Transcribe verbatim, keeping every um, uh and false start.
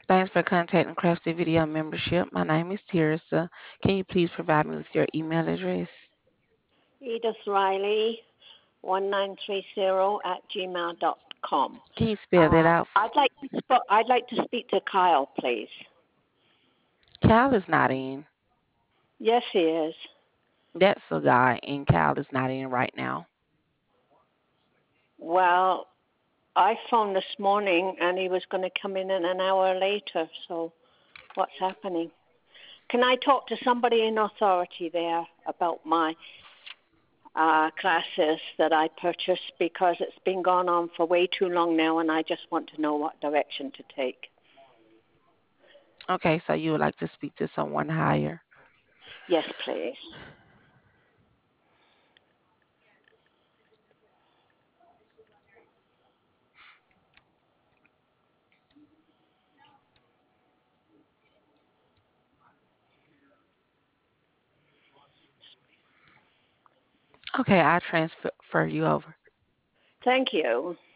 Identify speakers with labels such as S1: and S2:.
S1: Thanks for contacting Crafty Video Membership. My name is Tirsa. Can you please provide me with your email address?
S2: Edith Riley, one nine three zero at gmail dot com.
S1: Can you spell that
S2: Uh,
S1: out?
S2: I'd like to sp- I'd like to speak to Kyle, please.
S1: Cal is not in.
S2: Yes, he is.
S1: That's a guy, and Cal is not in right now.
S2: Well, I phoned this morning, and he was going to come in an hour later. So, what's happening? Can I talk to somebody in authority there about my uh, classes that I purchased, because it's been going on for way too long now, and I just want to know what direction to take.
S1: Okay, so you would like to speak to someone higher.
S2: Yes, please.
S1: Okay, I'll transfer you over.
S2: Thank you.